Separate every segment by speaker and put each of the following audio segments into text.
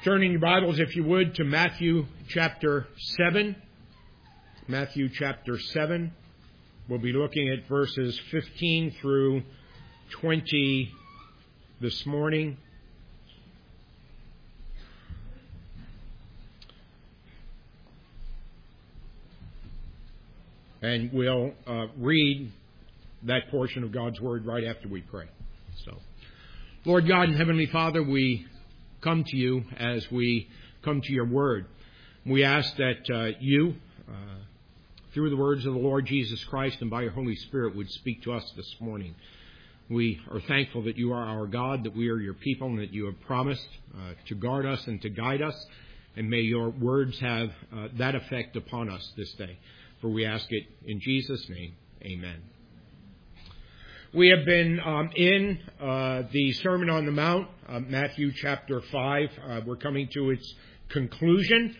Speaker 1: Turning your Bibles, if you would, to Matthew chapter 7. Matthew chapter 7. We'll be looking at verses 15 through 20 this morning. And we'll read that portion of God's Word right after we pray. So, Lord God and Heavenly Father, we come to you as we come to your Word. We ask that you, through the words of the Lord Jesus Christ and by your Holy Spirit, would speak to us this morning. We are thankful that you are our God, that we are your people, and that you have promised to guard us and to guide us. And may your words have that effect upon us this day. For we ask it in Jesus' name. Amen. We have been in the Sermon on the Mount, Matthew chapter 5. We're coming to its conclusion.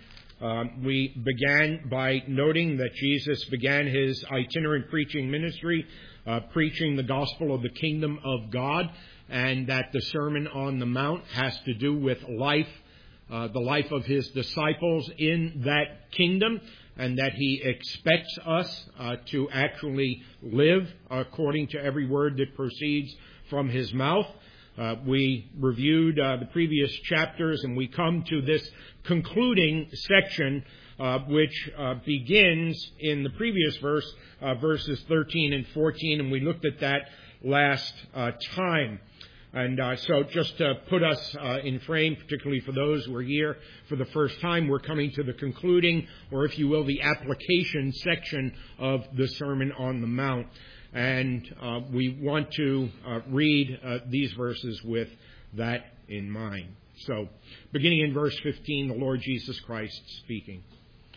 Speaker 1: We began by noting that Jesus began his itinerant preaching ministry, preaching the gospel of the kingdom of God, and that the Sermon on the Mount has to do with life, the life of his disciples in that kingdom, and that he expects us to actually live according to every word that proceeds from his mouth. We reviewed the previous chapters, and we come to this concluding section, which begins in the previous verse, verses 13 and 14, and we looked at that last time. And so just to put us in frame, particularly for those who are here for the first time, we're coming to the concluding, or if you will, the application section of the Sermon on the Mount. And we want to read these verses with that in mind. So, beginning in verse 15, the Lord Jesus Christ speaking.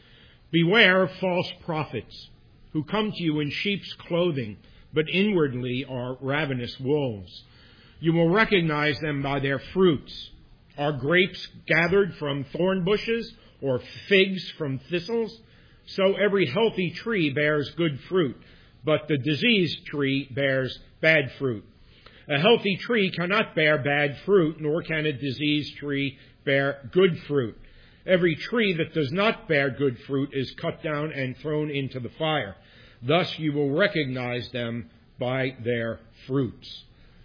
Speaker 1: Beware of false prophets who come to you in sheep's clothing, but inwardly are ravenous wolves. You will recognize them by their fruits. Are grapes gathered from thorn bushes or figs from thistles? So every healthy tree bears good fruit, but the diseased tree bears bad fruit. A healthy tree cannot bear bad fruit, nor can a diseased tree bear good fruit. Every tree that does not bear good fruit is cut down and thrown into the fire. Thus you will recognize them by their fruits.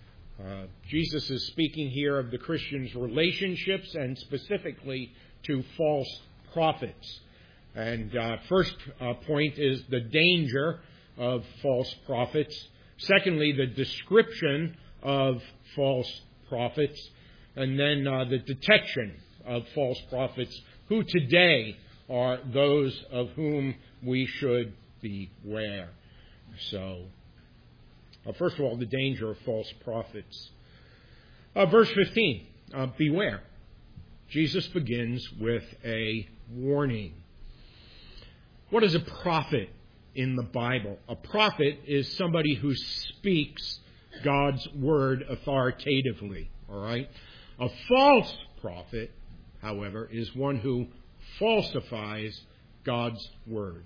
Speaker 1: Jesus is speaking here of the Christians' relationships and specifically to false prophets. And first point is the danger of false prophets. Secondly, the description of false prophets. And then the detection of false prophets, who today are those of whom we should beware. So, first of all, the danger of false prophets. Verse 15, beware. Jesus begins with a warning. What is a prophet in the Bible? A prophet is somebody who speaks God's word authoritatively. All right? A false prophet, however, is one who falsifies God's word.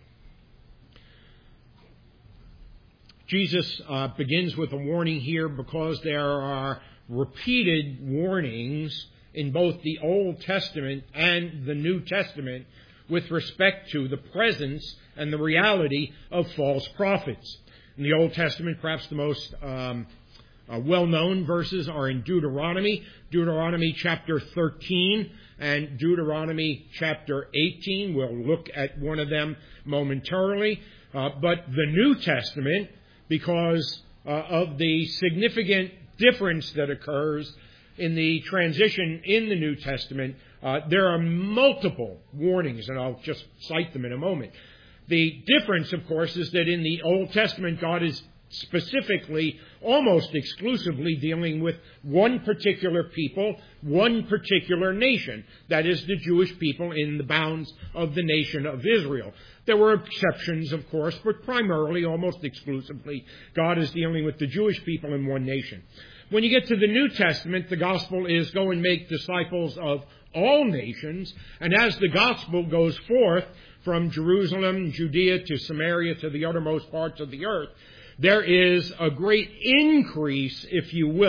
Speaker 1: Jesus begins with a warning here because there are repeated warnings in both the Old Testament and the New Testament with respect to the presence and the reality of false prophets. In the Old Testament, perhaps the most well-known verses are in Deuteronomy chapter 13 and Deuteronomy chapter 18. We'll look at one of them momentarily. But the New Testament, because of the significant difference that occurs in the transition in the New Testament, there are multiple warnings, and I'll just cite them in a moment. The difference, of course, is that in the Old Testament, God is specifically, almost exclusively dealing with one particular people, one particular nation. That is the Jewish people in the bounds of the nation of Israel. There were exceptions, of course, but primarily, almost exclusively, God is dealing with the Jewish people in one nation. When you get to the New Testament, the gospel is go and make disciples of all nations, and as the gospel goes forth from Jerusalem, Judea to Samaria to the uttermost parts of the earth, there is a great increase, if you will,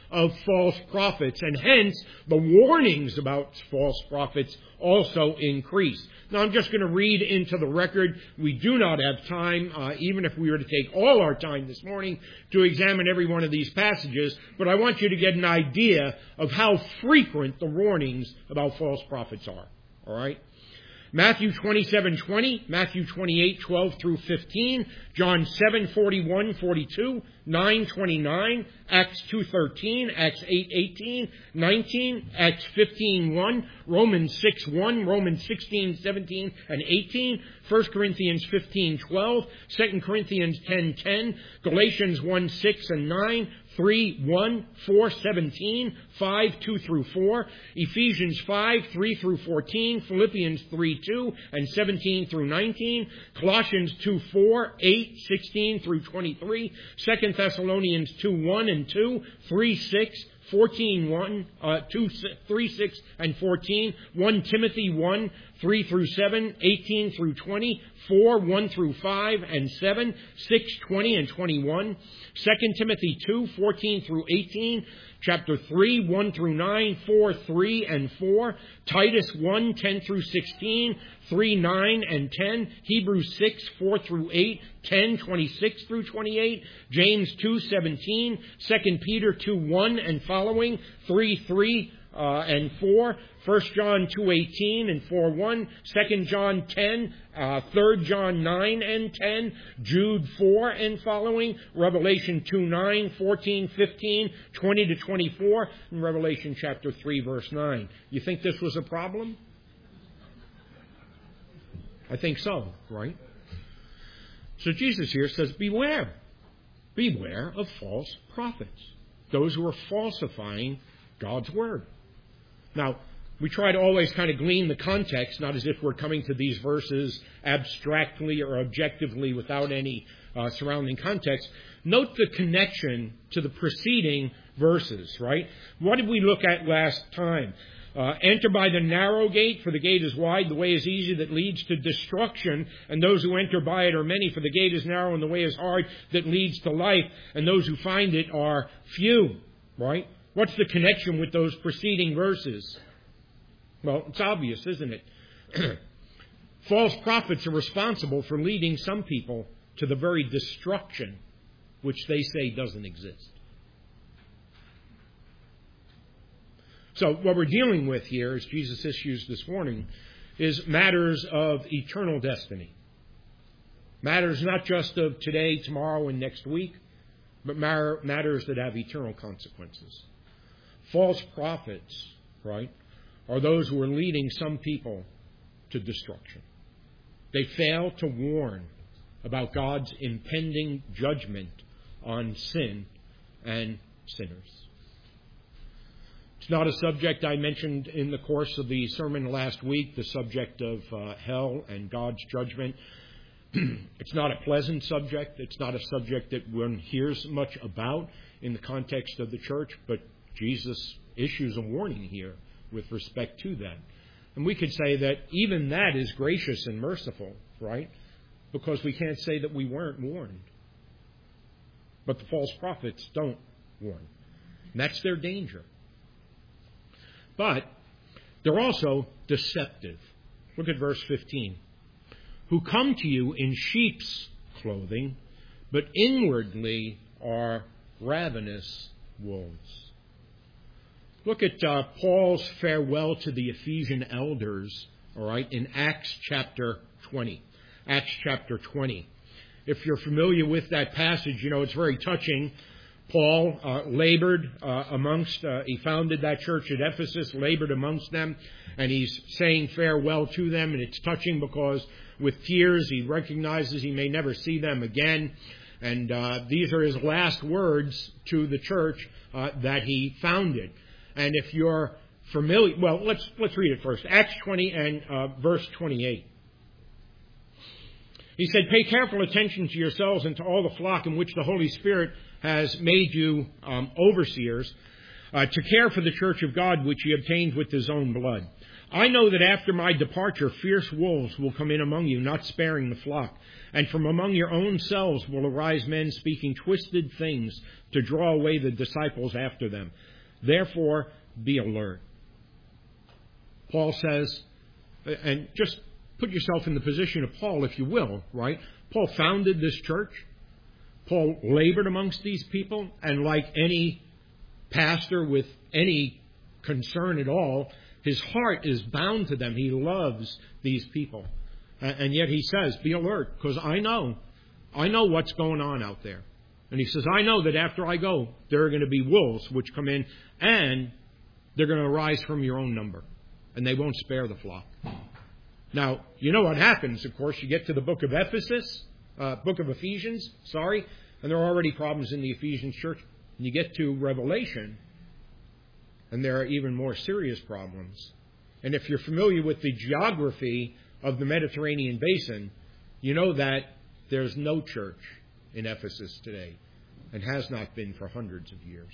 Speaker 1: of false prophets, and hence the warnings about false prophets also increase. Now, I'm just going to read into the record. We do not have time, even if we were to take all our time this morning, to examine every one of these passages, but I want you to get an idea of how frequent the warnings about false prophets are. All right? Matthew 27:20, Matthew 28:12 through 15, John 7:41, 42, 9:29, Acts 2:13, Acts 8:18, 19, Acts 15:1, Romans 6:1, Romans 16:17 and 18, 1 Corinthians 15:12, 2 Corinthians 10:10, Galatians 1:6 and 9, 3:1, 4:17, 5:2 through 4, Ephesians 5:3 through 14, Philippians 3:2 and 17 through 19, Colossians 2:4, 8:16 through 23, 2 Thessalonians 2:1 and 2, 3:6, 14:1, 3:6 and 14, 1 Timothy 1, 3 through 7, 18 through 20, 4, 1 through 5 and 7, 6, 20 and 21, 2 Timothy 2, 14 through 18, chapter 3, 1 through 9, 4, 3 and 4, Titus 1, 10 through 16, 3, 9 and 10, Hebrews 6, 4 through 8, 10, 26 through 28, James 2, 17, 2 Peter 2, 1 and following, 3, 3 and 4, 1 John 2:18 and 4:1, 2 John 10, 3 John 9 and 10, Jude 4 and following, Revelation 2:9, 14, 15, 20 to 24, and Revelation chapter 3 verse 9. You think this was a problem? I think so, right? So Jesus here says, beware. Beware of false prophets. Those who are falsifying God's Word. Now, we try to always kind of glean the context, not as if we're coming to these verses abstractly or objectively without any surrounding context. Note the connection to the preceding verses, right? What did we look at last time? Enter by the narrow gate, for the gate is wide, the way is easy that leads to destruction, and those who enter by it are many, for the gate is narrow and the way is hard that leads to life, and those who find it are few, right? What's the connection with those preceding verses? Well, it's obvious, isn't it? False prophets are responsible for leading some people to the very destruction which they say doesn't exist. So what we're dealing with here, as Jesus issues this morning, is matters of eternal destiny. Matters not just of today, tomorrow, and next week, but matters that have eternal consequences. False prophets, right, are those who are leading some people to destruction. They fail to warn about God's impending judgment on sin and sinners. It's not a subject I mentioned in the course of the sermon last week, the subject of hell and God's judgment. It's not a pleasant subject. It's not a subject that one hears much about in the context of the church, but Jesus issues a warning here with respect to that. And we could say that even that is gracious and merciful, right? Because we can't say that we weren't warned. But the false prophets don't warn. And that's their danger. But they're also deceptive. Look at verse 15. Who come to you in sheep's clothing, but inwardly are ravenous wolves. Look at Paul's farewell to the Ephesian elders, all right, in Acts chapter 20. Acts chapter 20. If you're familiar with that passage, you know it's very touching. Paul labored he founded that church at Ephesus, labored amongst them, and he's saying farewell to them, and it's touching because with tears he recognizes he may never see them again, and these are his last words to the church that he founded. And if you're familiar, well, let's read it first. Acts 20 and verse 28. He said, pay careful attention to yourselves and to all the flock in which the Holy Spirit has made you overseers, to care for the church of God, which he obtained with his own blood. I know that after my departure, fierce wolves will come in among you, not sparing the flock. And from among your own selves will arise men speaking twisted things to draw away the disciples after them. Therefore, be alert. Paul says, and just put yourself in the position of Paul, if you will, right? Paul founded this church. Paul labored amongst these people, and like any pastor with any concern at all, his heart is bound to them. He loves these people. And yet he says, be alert, because I know what's going on out there. And he says, I know that after I go, there are going to be wolves which come in, and they're going to arise from your own number, and they won't spare the flock. Now, you know what happens, of course. You get to the book of Ephesians, and there are already problems in the Ephesians church. And you get to Revelation, and there are even more serious problems. And if you're familiar with the geography of the Mediterranean basin, you know that there's no church in Ephesus today, and has not been for hundreds of years.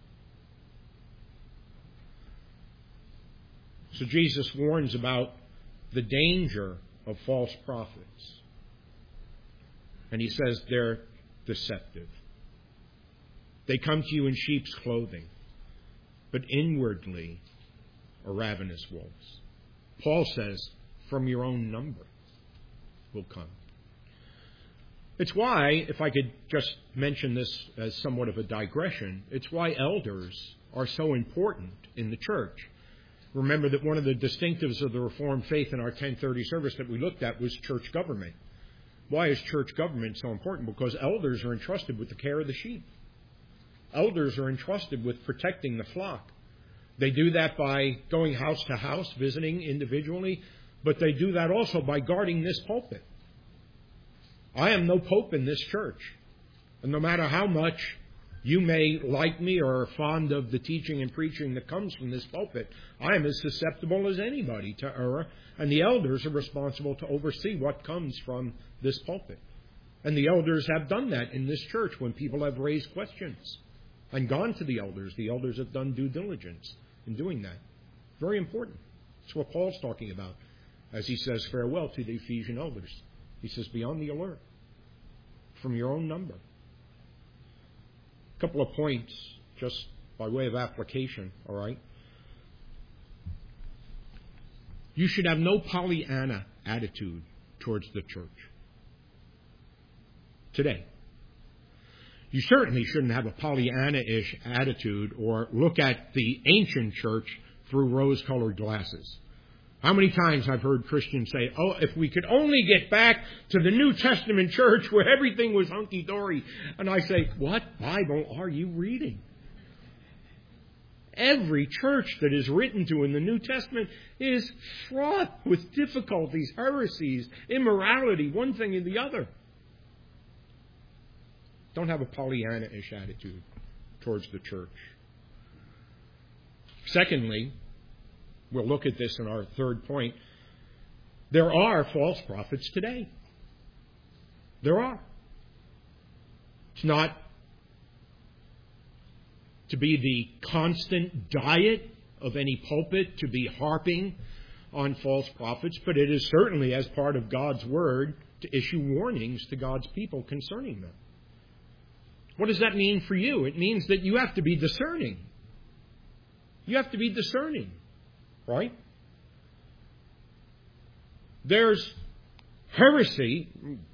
Speaker 1: So Jesus warns about the danger of false prophets. And he says they're deceptive. They come to you in sheep's clothing, but inwardly are ravenous wolves. Paul says, from your own number will come. It's why, if I could just mention this as somewhat of a digression, it's why elders are so important in the church. Remember that one of the distinctives of the Reformed faith in our 1030 service that we looked at was church government. Why is church government so important? Because elders are entrusted with the care of the sheep. Elders are entrusted with protecting the flock. They do that by going house to house, visiting individually, but they do that also by guarding this pulpit. I am no pope in this church. And no matter how much you may like me or are fond of the teaching and preaching that comes from this pulpit, I am as susceptible as anybody to error, and the elders are responsible to oversee what comes from this pulpit. And the elders have done that in this church when people have raised questions and gone to the elders. The elders have done due diligence in doing that. Very important. That's what Paul's talking about as he says farewell to the Ephesian elders. He says, be on the alert from your own number. A couple of points just by way of application, all right? You should have no Pollyanna attitude towards the church today. You certainly shouldn't have a Pollyanna-ish attitude or look at the ancient church through rose-colored glasses. How many times I've heard Christians say, oh, if we could only get back to the New Testament church where everything was hunky-dory. And I say, what Bible are you reading? Every church that is written to in the New Testament is fraught with difficulties, heresies, immorality, one thing and the other. Don't have a Pollyanna-ish attitude towards the church. Secondly, we'll look at this in our third point. There are false prophets today. There are. It's not to be the constant diet of any pulpit to be harping on false prophets, but it is certainly as part of God's word to issue warnings to God's people concerning them. What does that mean for you? It means that you have to be discerning. You have to be discerning, right? There's heresy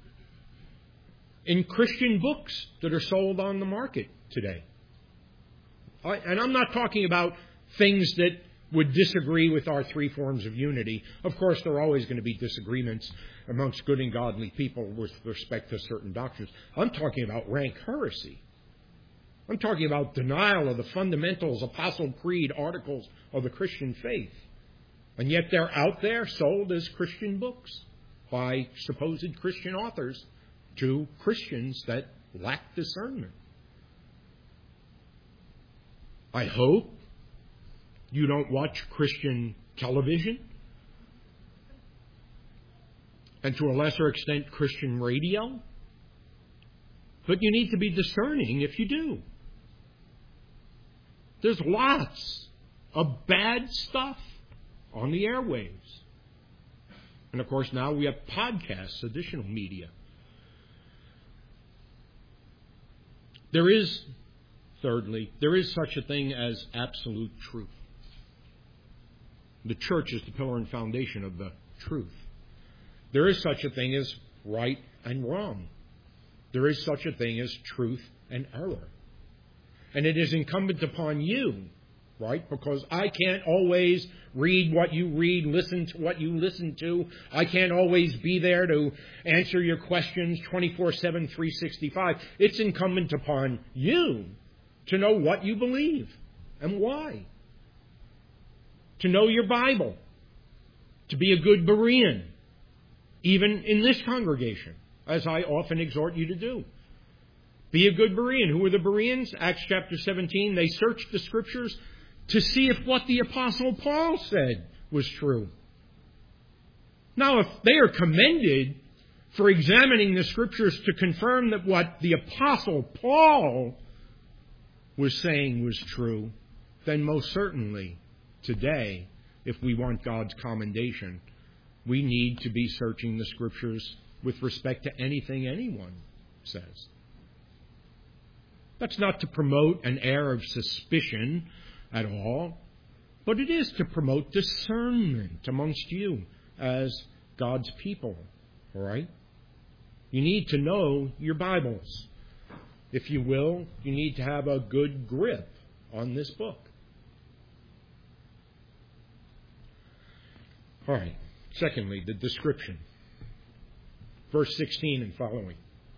Speaker 1: in Christian books that are sold on the market today. And I'm not talking about things that would disagree with our three forms of unity. Of course, there are always going to be disagreements amongst good and godly people with respect to certain doctrines. I'm talking about rank heresy. I'm talking about denial of the fundamentals, Apostle Creed, articles of the Christian faith. And yet they're out there sold as Christian books by supposed Christian authors to Christians that lack discernment. I hope you don't watch Christian television, and to a lesser extent Christian radio. But you need to be discerning if you do. There's lots of bad stuff on the airwaves. And of course now we have podcasts, additional media. Thirdly, there is such a thing as absolute truth. The church is the pillar and foundation of the truth. There is such a thing as right and wrong. There is such a thing as truth and error. And it is incumbent upon you, right? Because I can't always read what you read, listen to what you listen to. I can't always be there to answer your questions 24/7, 365. It's incumbent upon you to know what you believe and why. To know your Bible. To be a good Berean. Even in this congregation, as I often exhort you to do. Be a good Berean. Who were the Bereans? Acts chapter 17. They searched the Scriptures to see if what the Apostle Paul said was true. Now, if they are commended for examining the Scriptures to confirm that what the Apostle Paul was saying was true, then most certainly today, if we want God's commendation, we need to be searching the Scriptures with respect to anything anyone says. That's not to promote an air of suspicion at all, but it is to promote discernment amongst you as God's people. All right? You need to know your Bibles. If you will, you need to have a good grip on this book. All right. Secondly, the description. Verse 16 and following.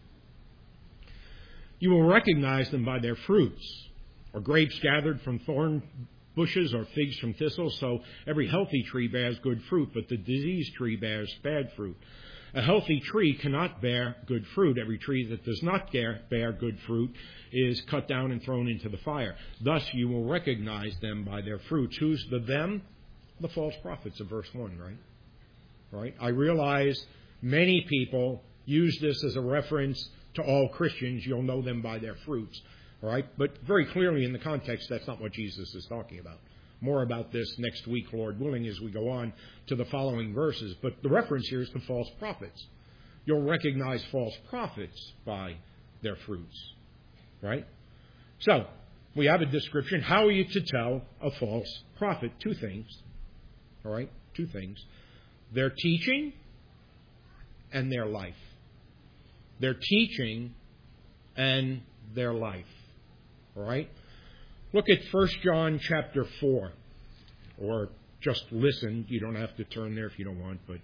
Speaker 1: You will recognize them by their fruits. Are grapes gathered from thorn bushes or figs from thistles? So every healthy tree bears good fruit, but the diseased tree bears bad fruit. A healthy tree cannot bear good fruit. Every tree that does not bear good fruit is cut down and thrown into the fire. Thus you will recognize them by their fruits. Who's the them? The false prophets of verse 1, right? Right? I realize many people use this as a reference to all Christians. You'll know them by their fruits. All right? But very clearly in the context, that's not what Jesus is talking about. More about this next week, Lord willing, as we go on to the following verses. But the reference here is to false prophets. You'll recognize false prophets by their fruits. Right? So, we have a description. How are you to tell a false prophet? Two things. All right? Two things. Their teaching and their life. Their teaching and their life. All right? Look at 1 John chapter 4. Or just listen. You don't have to turn there if you don't want. But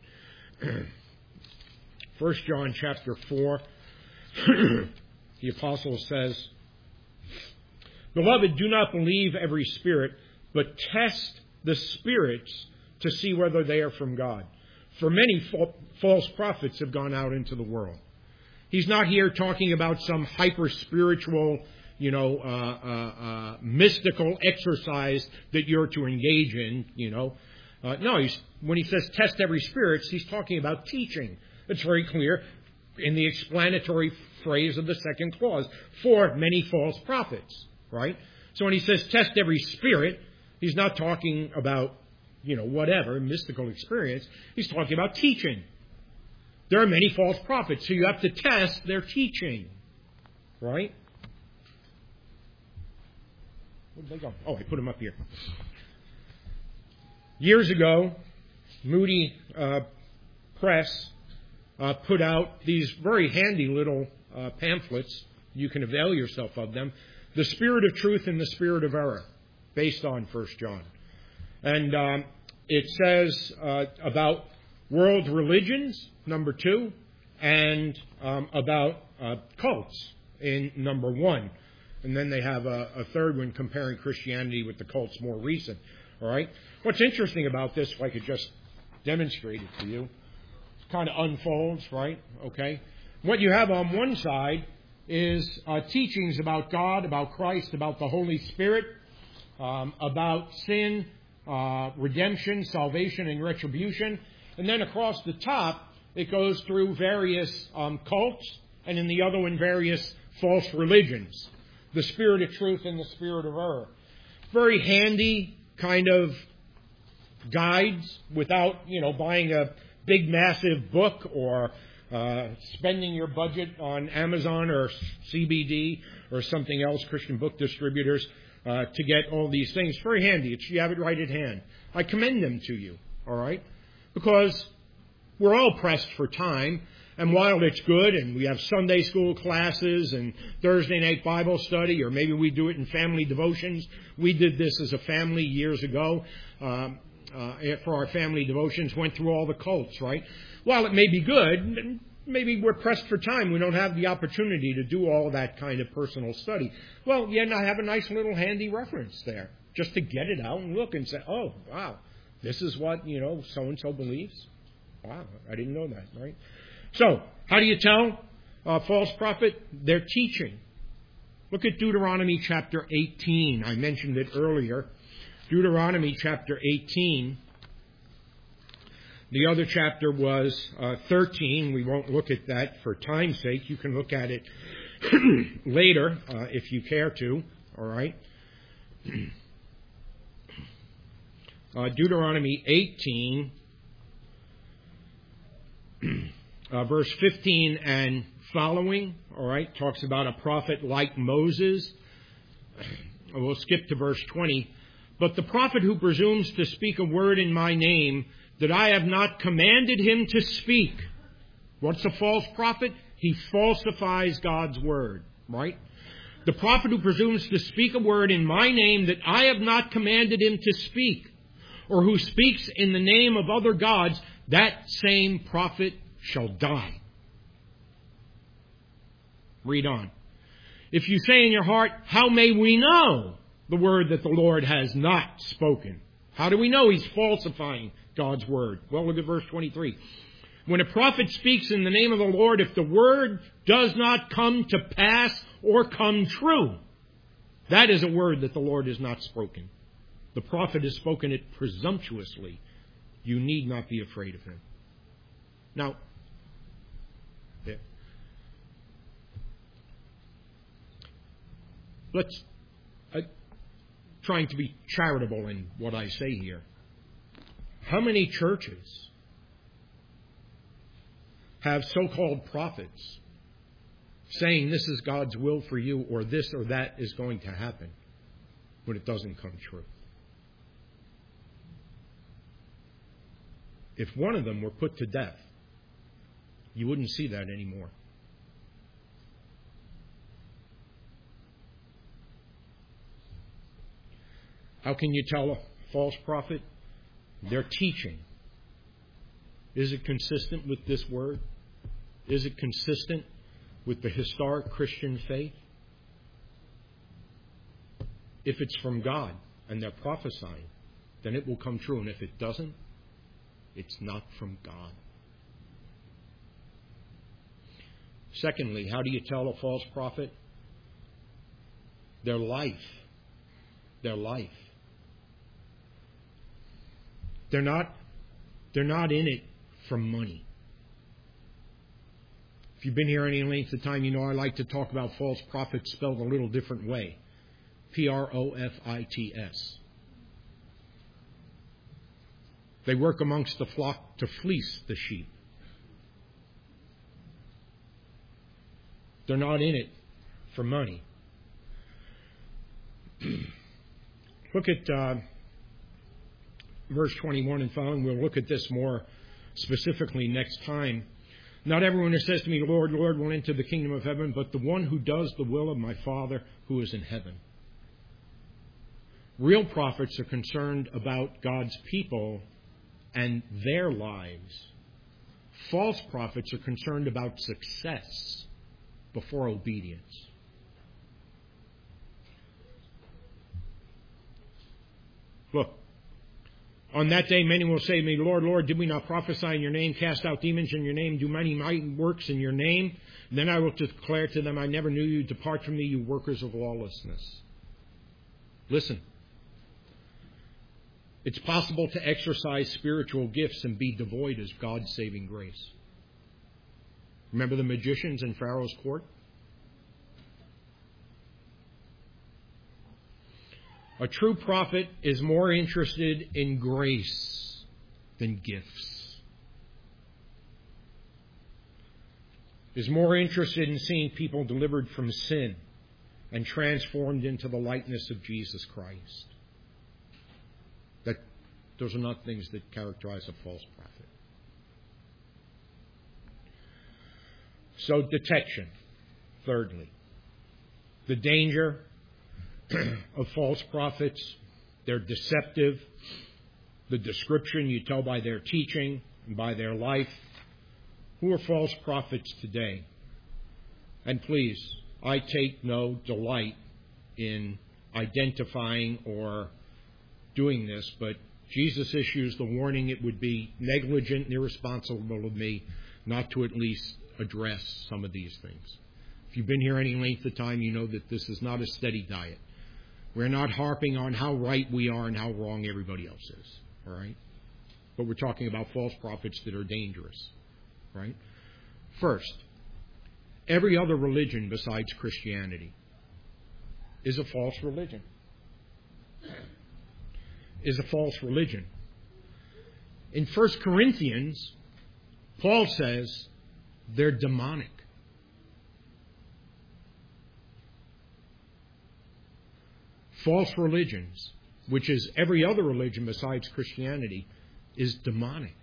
Speaker 1: 1 John chapter 4. The apostle says, Beloved, do not believe every spirit, but test the spirits to see whether they are from God. For many false prophets have gone out into the world. He's not here talking about some hyper-spiritual, mystical exercise that you're to engage in, No, when he says test every spirit, he's talking about teaching. It's very clear in the explanatory phrase of the second clause. For many false prophets, right? So when he says test every spirit, he's not talking about, whatever, mystical experience. He's talking about teaching. There are many false prophets, so you have to test their teaching. Right? Where did they go? Oh, I put them up here. Years ago, Moody Press put out these very handy little pamphlets. You can avail yourself of them. The Spirit of Truth and the Spirit of Error, based on 1 John. And it says about world religions, number 2, and about cults in number 1. And then they have a third one comparing Christianity with the cults more recent. All right? What's interesting about this, if I could just demonstrate it to you, it kind of unfolds, right? Okay? What you have on one side is teachings about God, about Christ, about the Holy Spirit, about sin, redemption, salvation, and retribution. And then across the top, it goes through various cults, and in the other one, various false religions. The Spirit of Truth and the Spirit of Error. very handy kind of guides without, buying a big, massive book or spending your budget on Amazon or CBD or something else, Christian book distributors, to get all these things. Very handy. You have it right at hand. I commend them to you, all right? Because we're all pressed for time. And while it's good, and we have Sunday school classes and Thursday night Bible study, or maybe we do it in family devotions. We did this as a family years ago for our family devotions, went through all the cults, right? While it may be good, maybe we're pressed for time. We don't have the opportunity to do all that kind of personal study. Well, I have a nice little handy reference there, just to get it out and look and say, oh, wow, this is what, so-and-so believes. Wow, I didn't know that, right? So, how do you tell a false prophet? They're teaching. Look at Deuteronomy chapter 18. I mentioned it earlier. Deuteronomy chapter 18. The other chapter was 13. We won't look at that for time's sake. You can look at it later if you care to. All right? Deuteronomy 18. Verse 15 and following, all right, talks about a prophet like Moses. We'll skip to verse 20. But the prophet who presumes to speak a word in my name that I have not commanded him to speak. What's a false prophet? He falsifies God's word, right? The prophet who presumes to speak a word in my name that I have not commanded him to speak, or who speaks in the name of other gods, that same prophet shall die. Read on. If you say in your heart, how may we know the word that the Lord has not spoken? How do we know he's falsifying God's word? Well, look at verse 23. When a prophet speaks in the name of the Lord, if the word does not come to pass or come true, that is a word that the Lord has not spoken. The prophet has spoken it presumptuously. You need not be afraid of him. Now, let's trying to be charitable in what I say here. How many churches have so-called prophets saying this is God's will for you, or this or that is going to happen, when it doesn't come true? If one of them were put to death, you wouldn't see that anymore. How can you tell a false prophet? They're teaching. Is it consistent with this word? Is it consistent with the historic Christian faith? If it's from God and they're prophesying, then it will come true. And if it doesn't, it's not from God. Secondly, how do you tell a false prophet? Their life. Their life. They're not in it for money. If you've been here any length of time, you know I like to talk about false prophets spelled a little different way. Profits. They work amongst the flock to fleece the sheep. They're not in it for money. Look at verse 21 and following. We'll look at this more specifically next time. Not everyone who says to me, Lord, Lord, will enter the kingdom of heaven, but the one who does the will of my Father who is in heaven. Real prophets are concerned about God's people and their lives. False prophets are concerned about success before obedience. Look, on that day many will say to me, Lord, Lord, did we not prophesy in your name, cast out demons in your name, do many mighty works in your name? And then I will declare to them, I never knew you. Depart from me, you workers of lawlessness. Listen. It's possible to exercise spiritual gifts and be devoid of God's saving grace. Remember the magicians in Pharaoh's court? A true prophet is more interested in grace than gifts. Is more interested in seeing people delivered from sin and transformed into the likeness of Jesus Christ. Those are not things that characterize a false prophet. So, detection. Thirdly, the danger of false prophets. They're deceptive. The description you tell by their teaching and by their life. Who are false prophets today? And please, I take no delight in identifying or doing this, but Jesus issues the warning it would be negligent and irresponsible of me not to at least address some of these things. If you've been here any length of time, you know that this is not a steady diet. We're not harping on how right we are and how wrong everybody else is. All right? But we're talking about false prophets that are dangerous. Right? First, every other religion besides Christianity is a false religion. Is a false religion. In 1 Corinthians, Paul says they're demonic. False religions, which is every other religion besides Christianity, is demonic.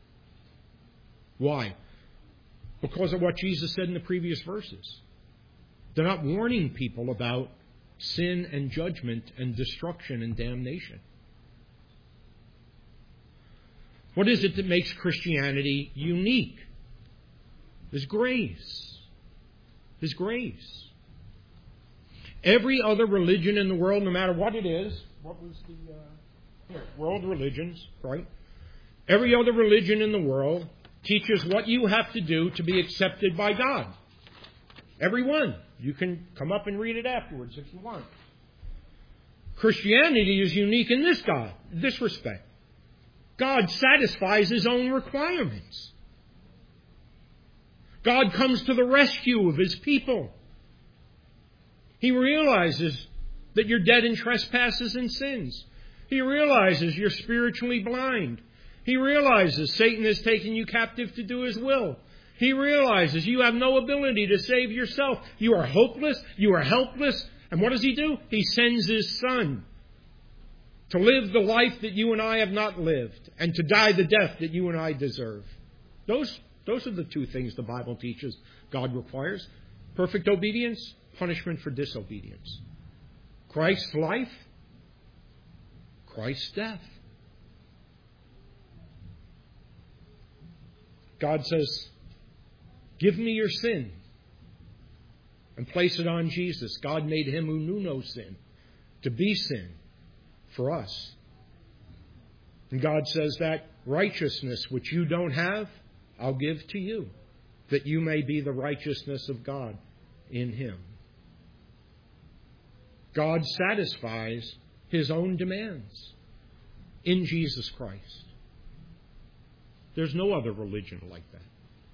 Speaker 1: Why? Because of what Jesus said in the previous verses. They're not warning people about sin and judgment and destruction and damnation. What is it that makes Christianity unique? There's grace. There's grace. Every other religion in the world, no matter what it is, what was the world religions, right? Every other religion in the world teaches what you have to do to be accepted by God. Every one. You can come up and read it afterwards if you want. Christianity is unique in this respect. God satisfies His own requirements. God comes to the rescue of His people. He realizes that you're dead in trespasses and sins. He realizes you're spiritually blind. He realizes Satan has taken you captive to do his will. He realizes you have no ability to save yourself. You are hopeless. You are helpless. And what does He do? He sends His Son to live the life that you and I have not lived and to die the death that you and I deserve. Those are the two things the Bible teaches God requires. Perfect obedience, punishment for disobedience. Christ's life, Christ's death. God says, give me your sin and place it on Jesus. God made Him who knew no sin to be sin for us. And God says that righteousness which you don't have, I'll give to you, that you may be the righteousness of God in Him. God satisfies His own demands in Jesus Christ. There's no other religion like that.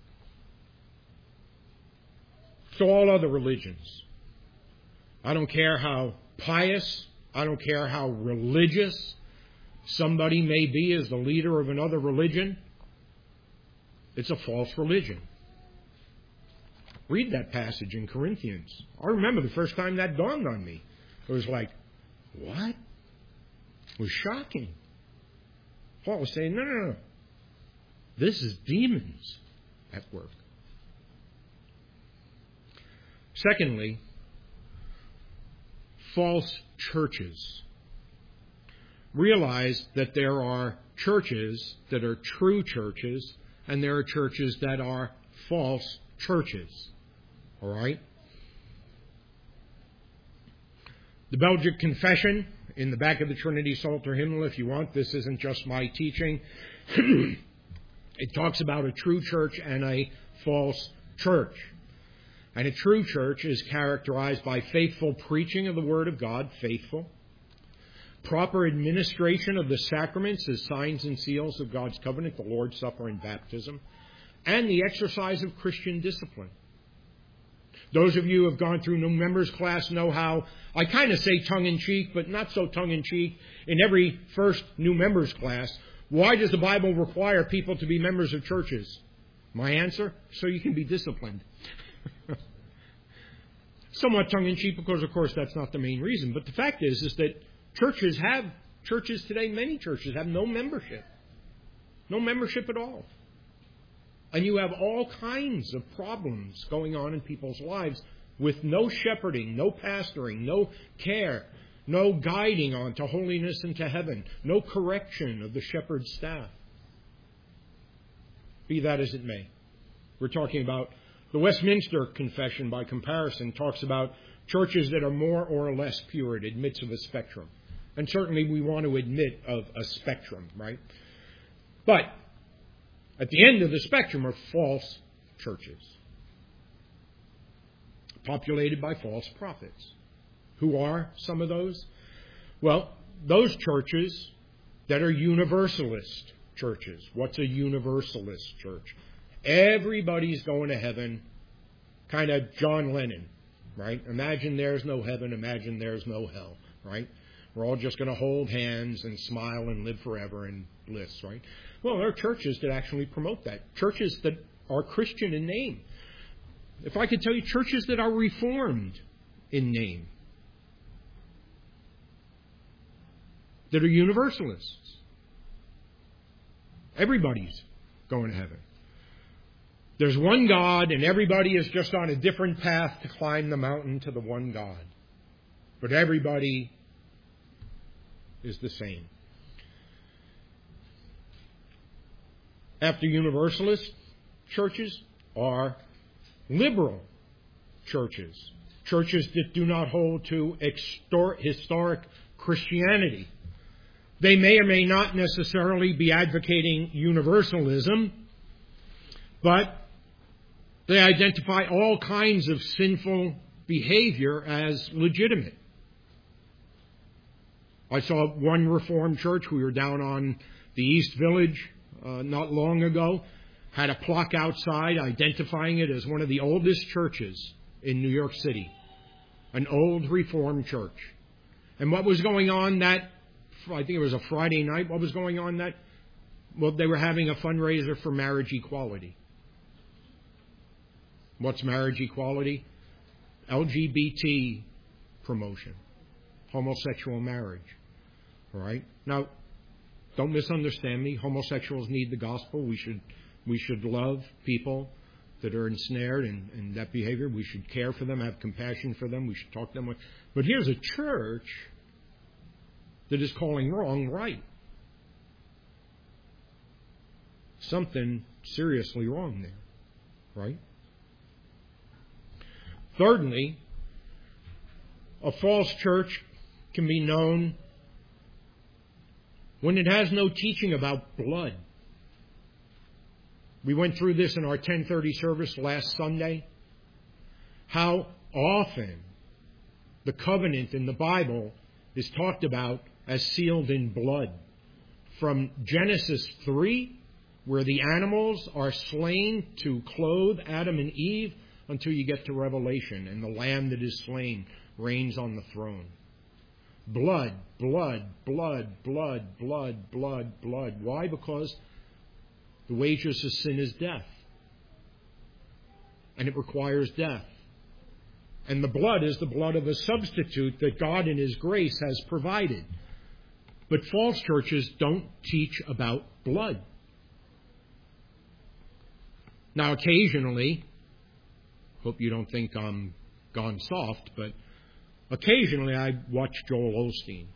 Speaker 1: So all other religions, I don't care how pious, I don't care how religious somebody may be as the leader of another religion, it's a false religion. Read that passage in Corinthians. I remember the first time that dawned on me. It was like, what? It was shocking. Paul was saying, no. This is demons at work. Secondly, false churches. Realize that there are churches that are true churches and there are churches that are false churches. All right? The Belgic Confession, in the back of the Trinity Psalter hymnal, if you want, this isn't just my teaching. It talks about a true church and a false church. And a true church is characterized by faithful preaching of the Word of God, faithful. Proper administration of the sacraments as signs and seals of God's covenant, the Lord's Supper and baptism. And the exercise of Christian discipline. Those of you who have gone through new members class know how I kind of say tongue-in-cheek, but not so tongue-in-cheek, in every first new members class, why does the Bible require people to be members of churches? My answer? So you can be disciplined. Somewhat tongue-in-cheek because, of course, that's not the main reason. But the fact is that churches today, many churches have no membership. No membership at all. And you have all kinds of problems going on in people's lives with no shepherding, no pastoring, no care, no guiding on to holiness and to heaven, no correction of the shepherd's staff. Be that as it may. We're talking about the Westminster Confession, by comparison, talks about churches that are more or less pure. It admits of a spectrum. And certainly we want to admit of a spectrum, right? But at the end of the spectrum are false churches, populated by false prophets. Who are some of those? Well, those churches that are universalist churches. What's a universalist church? Everybody's going to heaven, kind of John Lennon, right? Imagine there's no heaven, imagine there's no hell, right? We're all just going to hold hands and smile and live forever in bliss, right? Well, there are churches that actually promote that. Churches that are Christian in name. If I could tell you, churches that are Reformed in name. That are Universalists. Everybody's going to heaven. There's one God, and everybody is just on a different path to climb the mountain to the one God. But everybody is the same. After Universalist churches are liberal churches. Churches that do not hold to historic Christianity. They may or may not necessarily be advocating universalism, but they identify all kinds of sinful behavior as legitimate. I saw one Reformed church. We were down on the East Village not long ago. Had a plaque outside identifying it as one of the oldest churches in New York City. An old Reformed church. And what was going on I think it was a Friday night. What was going on well, they were having a fundraiser for marriage equality. What's marriage equality? LGBT promotion. Homosexual marriage. All right? Now, don't misunderstand me. Homosexuals need the gospel. We should love people that are ensnared in that behavior. We should care for them, have compassion for them. We should talk to them. But here's a church that is calling wrong right. Something seriously wrong there. Right? Thirdly, a false church can be known when it has no teaching about blood. We went through this in our 10:30 service last Sunday. How often the covenant in the Bible is talked about as sealed in blood. From Genesis 3, where the animals are slain to clothe Adam and Eve, until you get to Revelation, and the Lamb that is slain reigns on the throne. Blood, blood, blood, blood, blood, blood, blood. Why? Because the wages of sin is death. And it requires death. And the blood is the blood of a substitute that God in His grace has provided. But false churches don't teach about blood. Now, occasionally, hope you don't think I'm gone soft, but occasionally I watch Joel Osteen.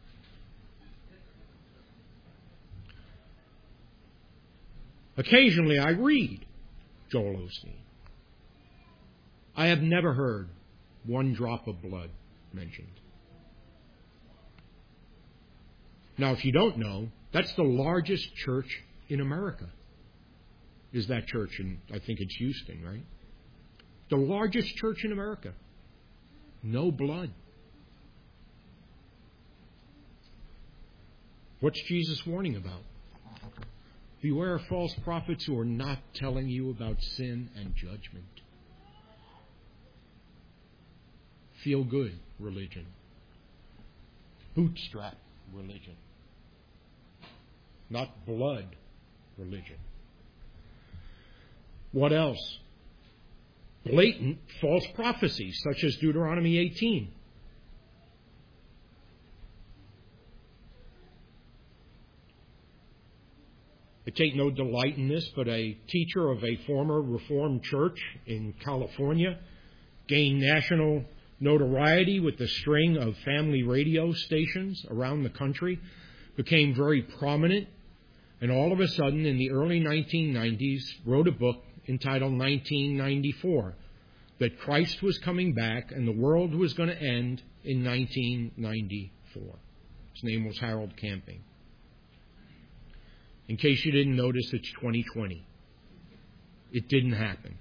Speaker 1: Occasionally I read Joel Osteen. I have never heard one drop of blood mentioned. Now, if you don't know, that's the largest church in America. Is that church in, I think it's Houston, right? The largest church in America. No blood. What's Jesus warning about? Beware of false prophets who are not telling you about sin and judgment. feel-good religion. Bootstrap religion. Not blood religion. What else? Blatant false prophecies, such as Deuteronomy 18. I take no delight in this, but a teacher of a former Reformed church in California gained national notoriety with the string of family radio stations around the country, became very prominent, and all of a sudden in the early 1990s wrote a book entitled 1994, that Christ was coming back and the world was going to end in 1994. His name was Harold Camping. In case you didn't notice, it's 2020. It didn't happen.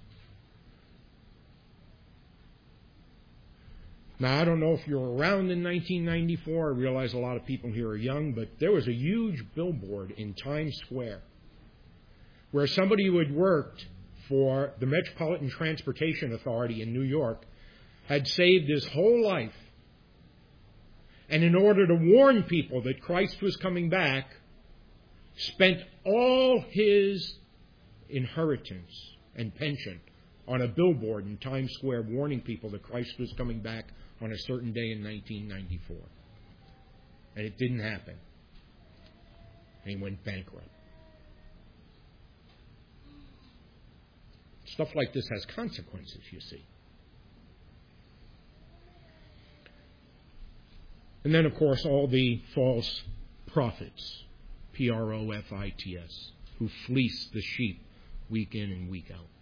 Speaker 1: Now, I don't know if you were around in 1994. I realize a lot of people here are young, but there was a huge billboard in Times Square where somebody who had worked for the Metropolitan Transportation Authority in New York had saved his whole life. And in order to warn people that Christ was coming back, spent all his inheritance and pension on a billboard in Times Square warning people that Christ was coming back on a certain day in 1994. And it didn't happen. And he went bankrupt. Stuff like this has consequences, you see. And then, of course, all the false prophets, Profits, who fleece the sheep week in and week out.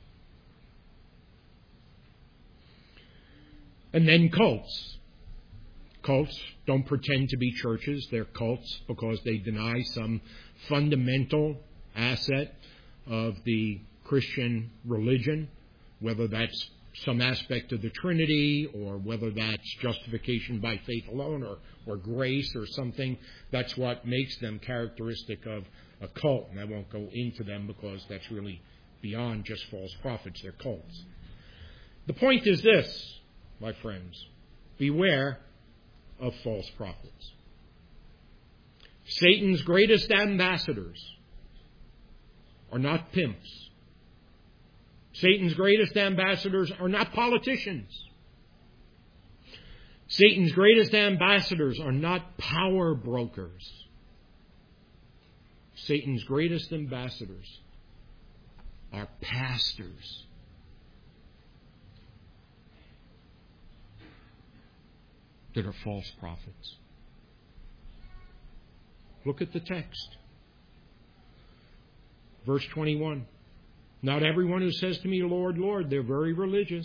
Speaker 1: And then cults. Cults don't pretend to be churches. They're cults because they deny some fundamental asset of the Christian religion, whether that's some aspect of the Trinity or whether that's justification by faith alone or grace or something. That's what makes them characteristic of a cult. And I won't go into them because that's really beyond just false prophets. They're cults. The point is this, my friends. Beware of false prophets. Satan's greatest ambassadors are not pimps. Satan's greatest ambassadors are not politicians. Satan's greatest ambassadors are not power brokers. Satan's greatest ambassadors are pastors. That are false prophets. Look at the text. Verse 21. Not everyone who says to me, Lord, Lord, they're very religious.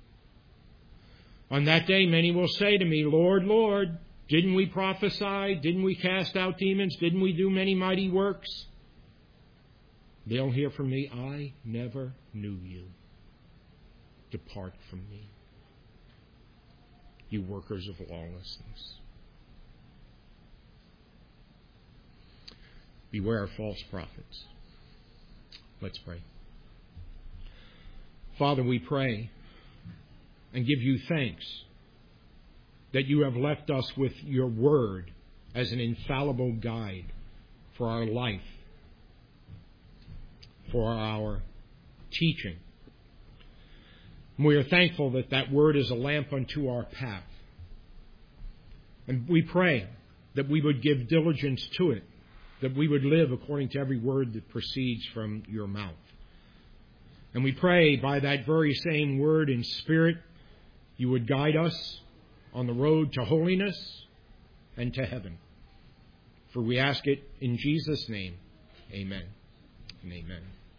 Speaker 1: On that day, many will say to me, Lord, Lord, didn't we prophesy? Didn't we cast out demons? Didn't we do many mighty works? They'll hear from me, I never knew you. Depart from me, you workers of lawlessness. Beware of false prophets. Let's pray. Father, we pray and give you thanks that you have left us with your word as an infallible guide for our life, for our teaching. We are thankful that that word is a lamp unto our path. And we pray that we would give diligence to it, that we would live according to every word that proceeds from your mouth. And we pray by that very same word in spirit, you would guide us on the road to holiness and to heaven. For we ask it in Jesus' name. Amen and amen.